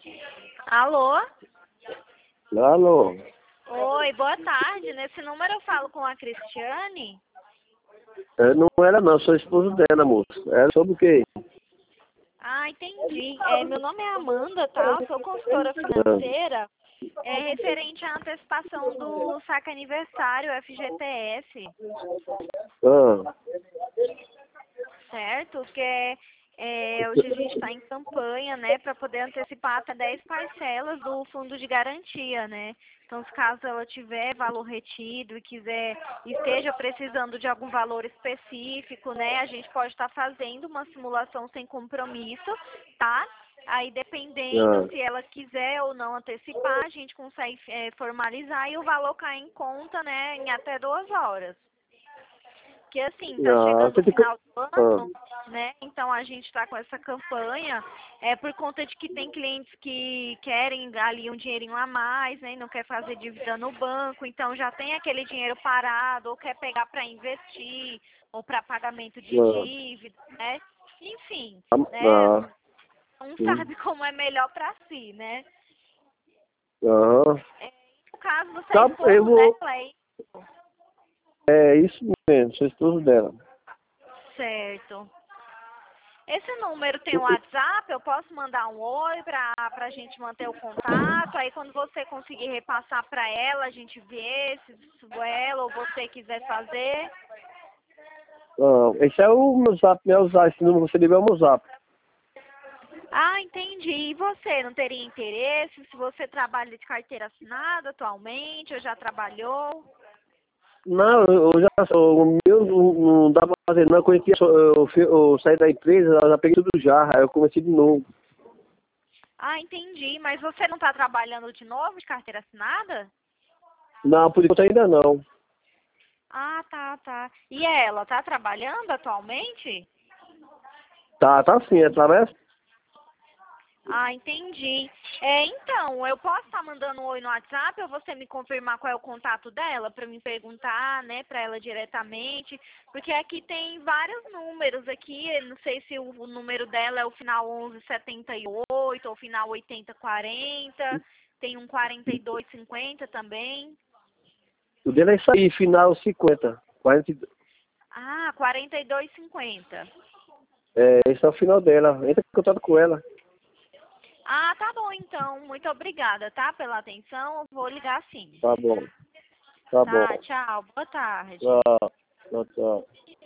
Alô? Alô? Oi, boa tarde. Nesse número eu falo com a Cristiane? Não era não, sou esposo dela, moço. Era sobre o quê? Ah, entendi. Meu nome é Amanda, tá? Eu sou consultora financeira. É referente à antecipação do saque aniversário FGTS, Ah, certo? Hoje a gente está em campanha, né, para poder antecipar até 10 parcelas do fundo de garantia, né? Então, se caso ela tiver valor retido e esteja precisando de algum valor específico, né, a gente pode estar fazendo uma simulação sem compromisso, tá? Aí, dependendo ah, se ela quiser ou não antecipar, a gente consegue formalizar e o valor cai em conta, né, em até 2 horas. Porque assim, tá chegando você o tem que... final do ano, né? Então a gente está com essa campanha, por conta de que tem clientes que querem ali um dinheirinho a mais, né? E não quer fazer dívida no banco, então já tem aquele dinheiro parado, ou quer pegar para investir, ou para pagamento de dívida, né? Enfim, né? Um sabe como é melhor para si, né? No caso, você é Tá, eu esposo vou... dela, é isso? É isso mesmo, sou esposo dela. Certo. Esse número tem o WhatsApp, eu posso mandar um oi para a gente manter o contato. Aí quando você conseguir repassar para ela, a gente vê se ela ou você quiser fazer. Esse é o meu zap, né? Usar esse número que você deu é o meu zap. Ah, entendi. E você, não teria interesse? Se você trabalha de carteira assinada atualmente, ou já trabalhou? Não, eu já sou, o meu não dá pra fazer não, quando eu saí da empresa, eu já peguei tudo já, aí eu comecei de novo. Ah, entendi. Mas você não está trabalhando de novo de carteira assinada? Não, por enquanto ainda não. Ah, tá, tá. E ela, tá trabalhando atualmente? Tá sim, através? Ah, entendi. Então, eu posso estar mandando um oi no WhatsApp ou você me confirmar qual é o contato dela para me perguntar, né, para ela diretamente? Porque aqui tem vários números aqui, eu não sei se o número dela é o final 1178 ou o final 8040, tem um 4250 também. O dele é isso aí, final 50. 40, Ah, 4250. esse é o final dela. Entra em contato com ela. Ah, tá bom então. Muito obrigada, tá, pela atenção. Eu vou ligar sim. Tá bom, tá bom. Tá, tchau. Boa tarde. Tchau, tchau, tchau.